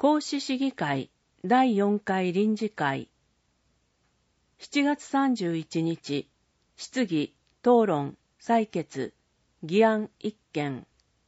皇嗣市議会第4回臨時会。7月31日、質疑、討論、採決、議案1件。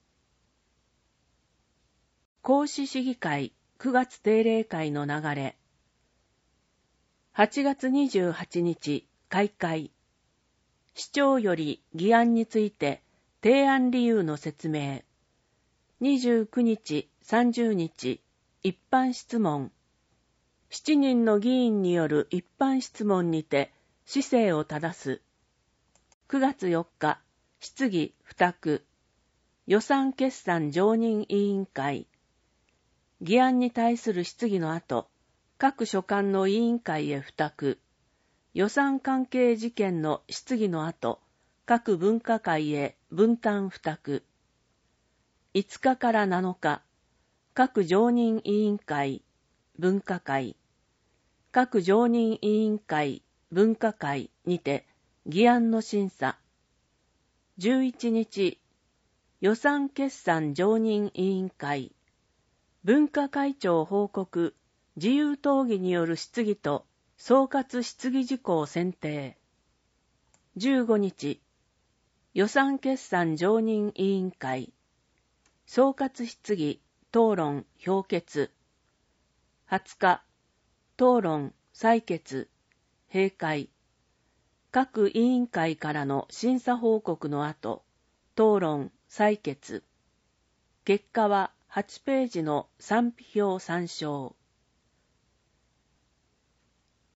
皇嗣市議会9月定例会の流れ。8月28日、開会。市長より議案について提案理由の説明。29日、30日、一般質問。7人の議員による一般質問にて市政を正す。9月4日、質疑付託。予算決算常任委員会。議案に対する質疑の後、各所管の委員会へ付託。予算関係事件の質疑の後、各分科会へ分担付託。5日から7日、各常任委員会、分科会、各常任委員会、分科会にて議案の審査。11日、予算決算常任委員会、分科会長報告、自由討議による質疑と総括質疑事項選定。15日、予算決算常任委員会、総括質疑、討論、評決。20日、討論、採決、閉会。各委員会からの審査報告の後、討論、採決。結果は8ページの賛否表参照。